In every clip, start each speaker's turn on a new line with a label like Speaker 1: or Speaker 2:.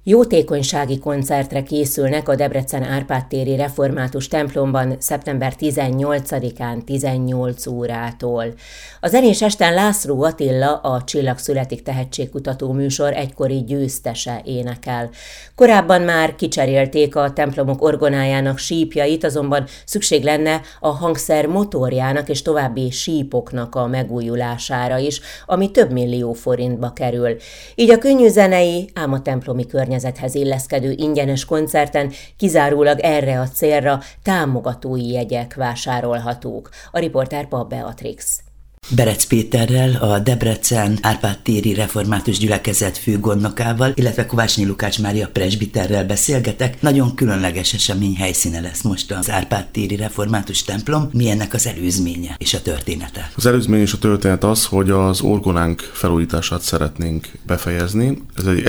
Speaker 1: Jótékonysági koncertre készülnek a Debrecen Árpád téri református templomban szeptember 18-án 18 órától. A zenés esten László Attila, a Csillag születik tehetségkutató műsor egykori győztese énekel. Korábban már kicserélték a templomok orgonájának sípjait, azonban szükség lenne a hangszer motorjának és további sípoknak a megújulására is, ami több millió forintba kerül. Így a könnyűzenei, ám a templomi környezethez illeszkedő ingyenes koncerten kizárólag erre a célra támogatói jegyek vásárolhatók. A riporter Pap Beatrix.
Speaker 2: Berec Péterrel, a Debrecen Árpád téri református gyülekezet főgondnokával, illetve Kovácsnyi Lukács Mária presbiterrel beszélgetek. Nagyon különleges esemény helyszíne lesz most az Árpád téri református templom. Mi ennek az előzménye és a története?
Speaker 3: Az előzmény és a történet az, hogy az orgonánk felújítását szeretnénk befejezni. Ez egy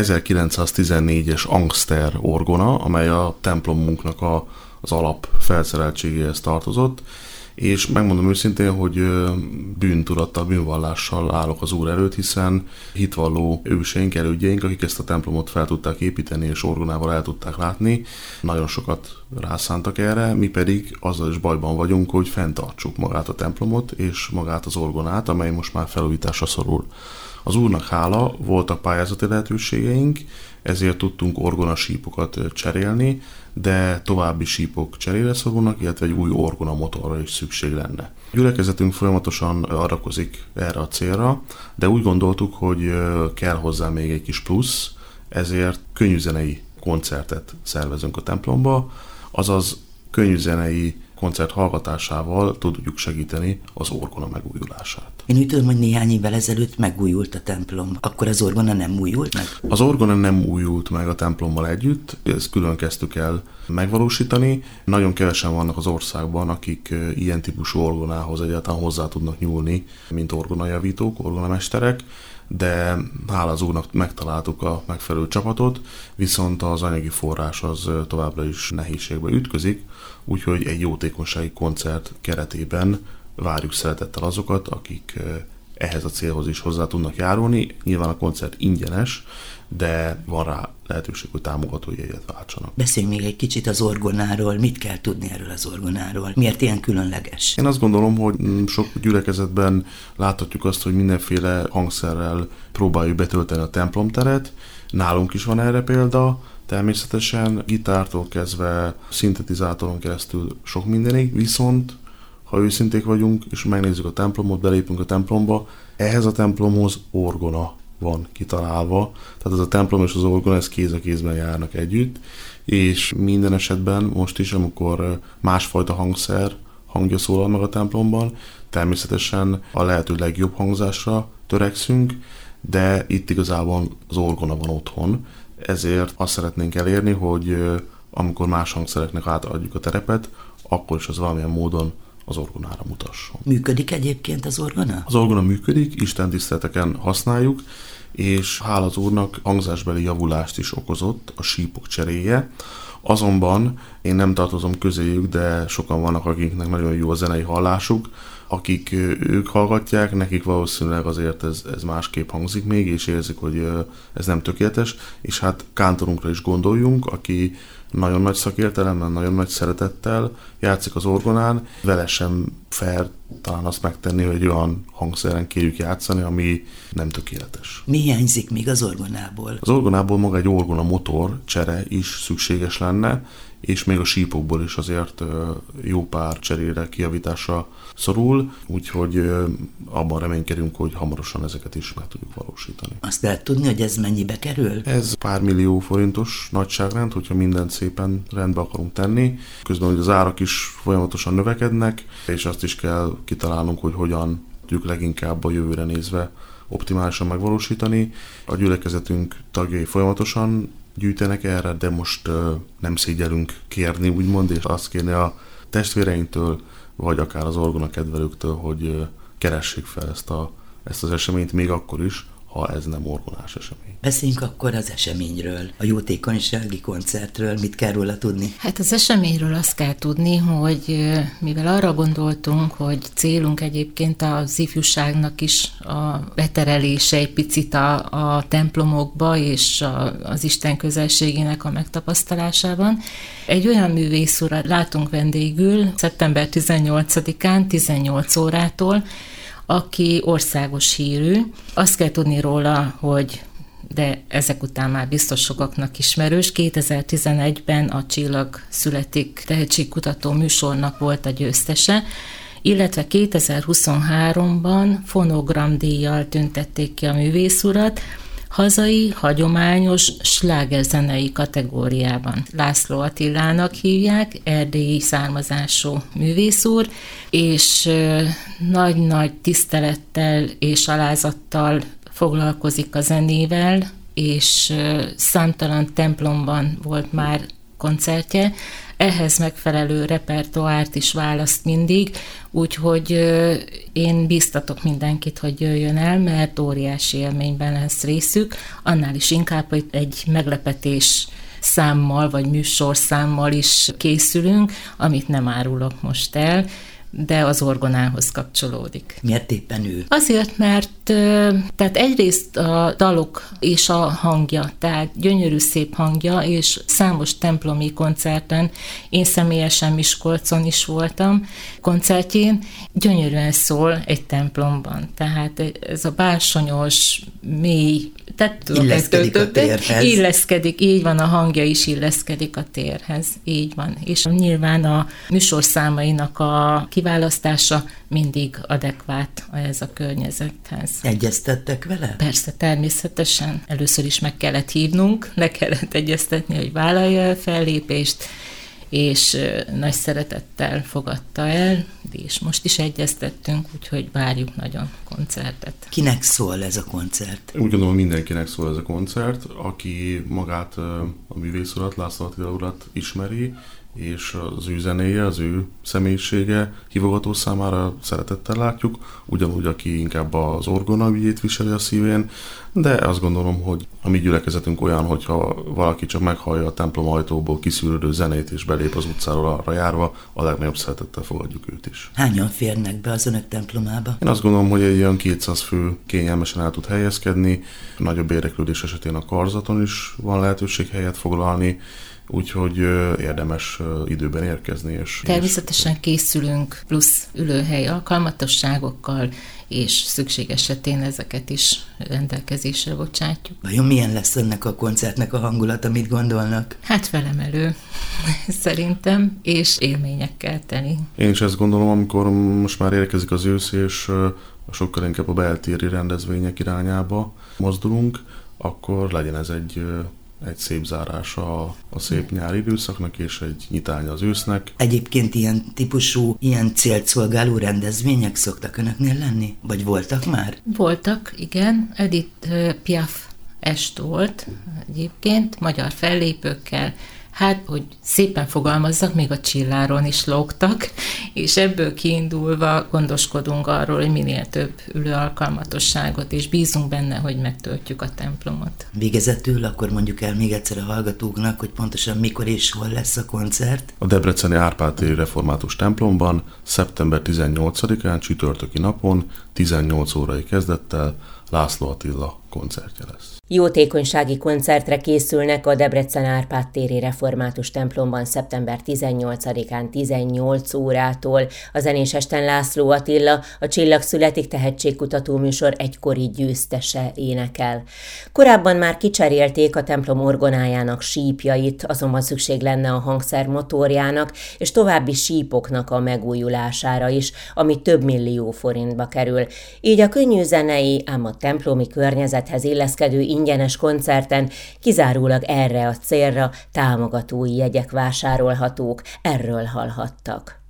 Speaker 3: 1914-es Angster orgona, amely a templomunknak az alap felszereltségéhez tartozott. És megmondom őszintén, hogy bűntudattal, bűnvallással állok az Úr előtt, hiszen hitvalló őseink, elődjeink, akik ezt a templomot fel tudták építeni és orgonával el tudták látni, nagyon sokat rászántak erre, mi pedig azzal is bajban vagyunk, hogy fenntartsuk magát a templomot és magát az orgonát, amely most már felújításra szorul. Az Úrnak hála, voltak pályázati lehetőségeink, ezért tudtunk orgonasípokat cserélni, de további sípok cserére szorulnak, illetve egy új orgona motorra is szükség lenne. A gyülekezetünk folyamatosan arakozik erre a célra, de úgy gondoltuk, hogy kell hozzá még egy kis plusz, ezért könnyűzenei koncertet szervezünk a templomba, azaz könnyűzenei koncert hallgatásával tudjuk segíteni az orgona megújulását.
Speaker 2: Én úgy tudom, hogy néhány évvel ezelőtt megújult a templom. Akkor az orgona nem újult meg?
Speaker 3: Az orgona nem újult meg a templommal együtt, ezt külön kezdtük el megvalósítani. Nagyon kevesen vannak az országban, akik ilyen típusú orgonához egyáltalán hozzá tudnak nyúlni, mint orgonajavítók, orgonamesterek, de hála az Úrnak megtaláltuk a megfelelő csapatot, viszont az anyagi forrás az továbbra is nehézségbe ütközik, úgyhogy egy jótékonysági koncert keretében várjuk szeretettel azokat, akik ehhez a célhoz is hozzá tudnak járulni. Nyilván a koncert ingyenes, de van rá lehetőség, hogy támogatói jegyet váltsanak.
Speaker 2: Beszéljünk még egy kicsit az orgonáról. Mit kell tudni erről az orgonáról? Miért ilyen különleges?
Speaker 3: Én azt gondolom, hogy sok gyülekezetben láthatjuk azt, hogy mindenféle hangszerrel próbáljuk betölteni a templomteret. Nálunk is van erre példa. Természetesen gitártól kezdve szintetizátoron keresztül sok mindenig, viszont ha őszinték vagyunk, és megnézzük a templomot, belépünk a templomba, ehhez a templomhoz orgona van kitalálva. Tehát ez a templom és az orgona, ez kéz a kézben járnak együtt, és minden esetben most is, amikor másfajta hangja szólal meg a templomban, természetesen a lehető legjobb hangzásra törekszünk, de itt igazából az orgona van otthon, ezért azt szeretnénk elérni, hogy amikor más hangszereknek átadjuk a terepet, akkor is az valamilyen módon az orgonára mutasson.
Speaker 2: Működik egyébként az orgona?
Speaker 3: Az orgona működik, istentiszteleteken használjuk, és hála az Úrnak hangzásbeli javulást is okozott a sípok cseréje. Azonban én nem tartozom közéjük, de sokan vannak, akiknek nagyon jó a zenei hallásuk, akik ők hallgatják, nekik valószínűleg azért ez másképp hangzik még, és érzik, hogy ez nem tökéletes, és hát kántorunkra is gondoljunk, aki nagyon nagy szakértelemmel, nagyon nagy szeretettel játszik az orgonán, vele sem fair talán azt megtenni, hogy olyan hangszeren kérjük játszani, ami nem tökéletes.
Speaker 2: Mi hiányzik még az orgonából?
Speaker 3: Az orgonából maga egy orgona motor csere is szükséges lenne, és még a sípokból is azért jó pár cserére, kijavításra szorul, úgyhogy abban reménykedünk, hogy hamarosan ezeket is meg tudjuk valósítani.
Speaker 2: Azt lehet tudni, hogy ez mennyibe kerül?
Speaker 3: Ez pár millió forintos nagyságrend, hogyha mindent szépen rendbe akarunk tenni. Közben hogy az árak is folyamatosan növekednek, és azt is kell kitalálnunk, hogy hogyan tudjuk leginkább a jövőre nézve optimálisan megvalósítani. A gyülekezetünk tagjai folyamatosan gyűjtenek erre, de most nem szégyellünk kérni, úgymond, és azt kérni a testvéreinktől, vagy akár az orgona kedvelőktől, hogy keressék fel ezt az eseményt még akkor is, ha ez nem orgonás esemény.
Speaker 2: Beszéljünk akkor az eseményről, a jótékonysági koncertről. Mit kell róla tudni?
Speaker 4: Hát az eseményről azt kell tudni, hogy mivel arra gondoltunk, hogy célunk egyébként az ifjúságnak is a beterelése egy picit a templomokba és az Isten közelségének a megtapasztalásában, egy olyan művész urat látunk vendégül szeptember 18-án 18 órától, aki országos hírű. Azt kell tudni róla, hogy de ezek után már biztos sokaknak ismerős. 2011-ben a Csillag születik tehetségkutató műsornak volt a győztese, illetve 2023-ban fonogramdíjjal tüntették ki a művészurat, hazai, hagyományos slágerzenei kategóriában. László Attilának hívják, erdélyi származású művészúr, és nagy-nagy tisztelettel és alázattal foglalkozik a zenével, és számtalan templomban volt már koncertje, ehhez megfelelő repertoárt is választ mindig, úgyhogy én bíztatok mindenkit, hogy jöjjön el, mert óriási élményben lesz részük, annál is inkább, hogy egy meglepetés számmal, vagy műsorszámmal is készülünk, amit nem árulok most el, de az orgonához kapcsolódik.
Speaker 2: Miért éppen ő?
Speaker 4: Azért, mert tehát egyrészt a dalok és a hangja, tehát gyönyörű szép hangja, és számos templomi koncerten, én személyesen Miskolcon is voltam koncertjén, gyönyörűen szól egy templomban. Tehát ez a bársonyos, mély, tehát
Speaker 2: illeszkedik a térhez.
Speaker 4: Illeszkedik, így van, a hangja is illeszkedik a térhez, így van. És nyilván a műsorszámainak a kiválasztása mindig adekvát ez a környezethez.
Speaker 2: Egyeztettek vele?
Speaker 4: Persze, természetesen. Először is meg kellett hívnunk, le kellett egyeztetni, hogy vállalja el fellépést, és nagy szeretettel fogadta el, és most is egyeztettünk, úgyhogy várjuk nagyon koncertet.
Speaker 2: Kinek szól ez a koncert?
Speaker 3: Úgy gondolom, mindenkinek szól ez a koncert, aki magát a művészurat, László Attila urat ismeri, és az ő zenéje, az ő személyisége hívogató számára szeretettel látjuk, ugyanúgy, aki inkább az orgona ügyét viseli a szívén, de azt gondolom, hogy a mi gyülekezetünk olyan, hogyha valaki csak meghallja a templom ajtóból kiszűrődő zenét és belép az utcáról arra járva, a legnagyobb szeretettel fogadjuk őt is.
Speaker 2: Hányan férnek be az önök templomába?
Speaker 3: Én azt gondolom, hogy egy olyan 200 fő kényelmesen el tud helyezkedni, nagyobb érdeklődés esetén a karzaton is van lehetőség helyet foglalni, úgyhogy érdemes időben érkezni.
Speaker 4: Természetesen készülünk plusz ülőhely alkalmatosságokkal, és szükség esetén ezeket is rendelkezésre bocsátjuk.
Speaker 2: Vajon milyen lesz ennek a koncertnek a hangulata, mit gondolnak?
Speaker 4: Hát felemelő, szerintem, és élményekkel teli.
Speaker 3: Én is ezt gondolom, amikor most már érkezik az ősz, és sokkal inkább a beltéri rendezvények irányába mozdulunk, akkor legyen ez egy szép zárása a szép nyári időszaknak, és egy nyitánya az ősznek.
Speaker 2: Egyébként ilyen típusú, ilyen célt szolgáló rendezvények szoktak önöknél lenni? Vagy voltak már?
Speaker 4: Voltak, igen. Edith Piaf est volt egyébként, magyar fellépőkkel. Hát, hogy szépen fogalmazzak, még a Csilláron is lógtak, és ebből kiindulva gondoskodunk arról, hogy minél több ülőalkalmatosságot, és bízunk benne, hogy megtöltjük a templomot.
Speaker 2: Végezetül akkor mondjuk el még egyszer a hallgatóknak, hogy pontosan mikor és hol lesz a koncert.
Speaker 3: A debreceni Árpád téri református templomban szeptember 18-án csütörtöki napon 18 órai kezdettel László Attila koncertje lesz.
Speaker 1: Jótékonysági koncertre készülnek a Debrecen Árpád téri református templomban szeptember 18-án 18 órától. A zenés esten László Attila, a Csillag születik tehetségkutató műsor egykori győztese énekel. Korábban már kicserélték a templom orgonájának sípjait, azonban szükség lenne a hangszer motorjának és további sípoknak a megújulására is, ami több millió forintba kerül. Így a könnyűzenei, ám a templomi környezethez illeszkedő ingyenes koncerten kizárólag erre a célra támogatói jegyek vásárolhatók, erről hallhattak.